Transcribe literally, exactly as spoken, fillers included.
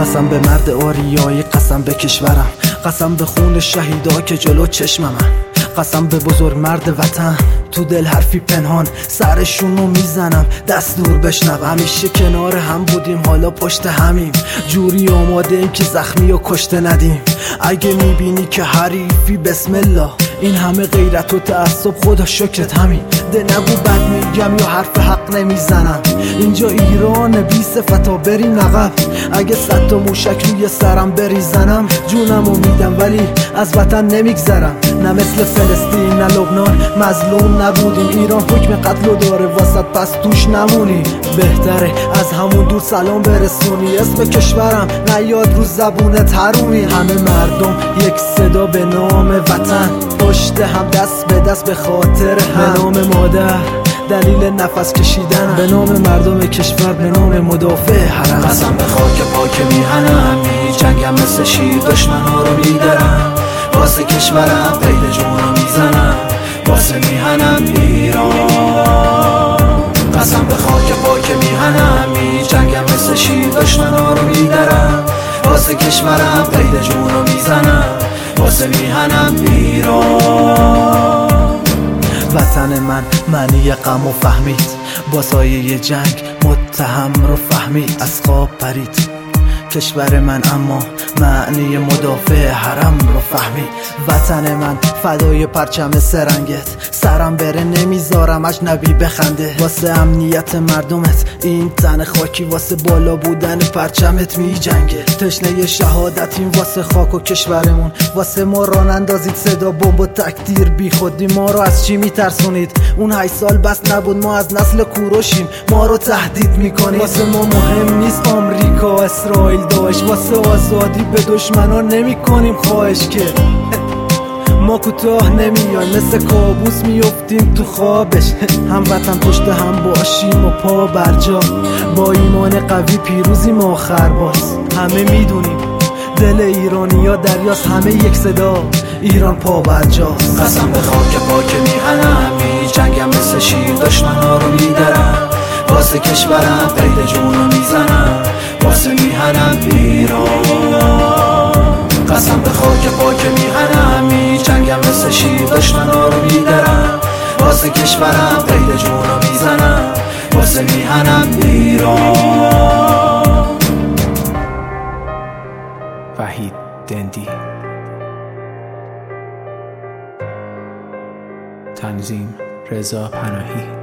قسم به مرد آریایی، قسم به کشورم، قسم به خون شهیدا که جلو چشم من، قسم به بزرگ مرد وطن. تو دل حرفی پنهان سرشونو میزنم، دست دور بشنو. همیشه کنار هم بودیم، حالا پشت همیم، جوری آماده ایم که زخمی و کشته ندیم. اگه میبینی که حریفی بسم الله، این همه غیرت و تعصب خدا شکرت همین. ده نگو بد میگم یا حرف حق نمیزنم، اینجا ایران بی صفتا بریم عقب. اگه صد تا موشک روی سرم بریزنم، جونمو میدم ولی از وطن نمیگذرم. نه مثل فلسطین نه لبنان مظلوم نبودیم، ایران حکم قتل و داره واسط پس توش نمونی. بهتره از همون دور سلام برسونی، اسم کشورم نیاد رو زبونت حرومی. همه مردم یک صدا به نام وطن، پشت هم دست به دست به خاطر هم. به نام مادر دلیل نفس کشیدن، به نام مردم کشور، به نام مدافع حرم. قسم به خاک پاک میهنم، می جنگم مثل شیر دشمنا رو میدرم. واسه کشورم قید جونو میزنم، واسه میهنم ایران. قسم به خاک پاک میهنم، می جنگم مثل شیر دشمنا رو میدرم. واسه کشورم قید جونو میزنم، واسه میهنم ایران. وطن من معنی غم و فهمید، با سایه جنگ متهم رو فهمید. از خواب پرید کشور من، اما معنی مدافع حرم رو فهمید. وطن من فدای پرچم سرنگت، سرم بره نمیذارم اجنبی بخنده. واسه امنیت مردمت این تن خاکی، واسه بالا بودن پرچمت می جنگه. تشنه شهادتیم واسه خاک و کشورمون، واسه ما ران اندازید صدا بمب و تکدیر بی خودی. ما رو از چی میترسونید؟ اون هشت سال بس نبود، ما از نسل کوروشیم، ما رو تهدید میکنید. واسه ما مهم نیست آمریکا اسرائیل داعش، واسه آزادی به دشمنان نمی کنیم خواهش که ما کوتاه نمیایم، مثل کابوس میفتیم تو خوابش. هم وطن پشت هم باشیم و پا برجا، با ایمان قوی پیروزیم آخر باز. همه میدونیم دل ایرانیا دریاست، همه یک صدا، ایران پا برجاست. قسم به خاک پاک میهنم، می جنگم مثل شیر دشمنا رو میدرم. واسه کشورم قید جونو میزنم، واسه میهنم ایران. قسم به خاک پاک میهنم، می جنگم مثل شیر دشمنا رو میدرم. واسه کشورم قید جونو میزنم، واسه میهنم ایران. وحید دندی. تنظیم رضا پناهی.